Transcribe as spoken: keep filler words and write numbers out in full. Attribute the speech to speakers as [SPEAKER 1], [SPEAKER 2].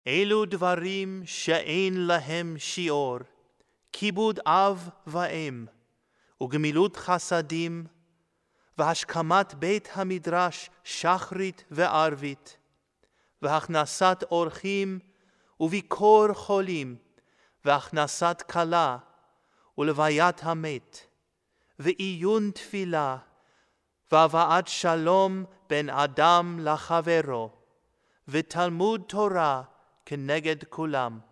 [SPEAKER 1] אלו דברים שאין להם שיעור, כיבוד אב ואם, וגמילות חסדים, והשכמת בית המדרש שחרית וערבית, והכנסת אורחים וביקור חולים, והכנסת כלה ולוויית המת, ועיון תפילה, והבאת שלום בין אדם לחברו, ותלמוד תורה כנגד כולם.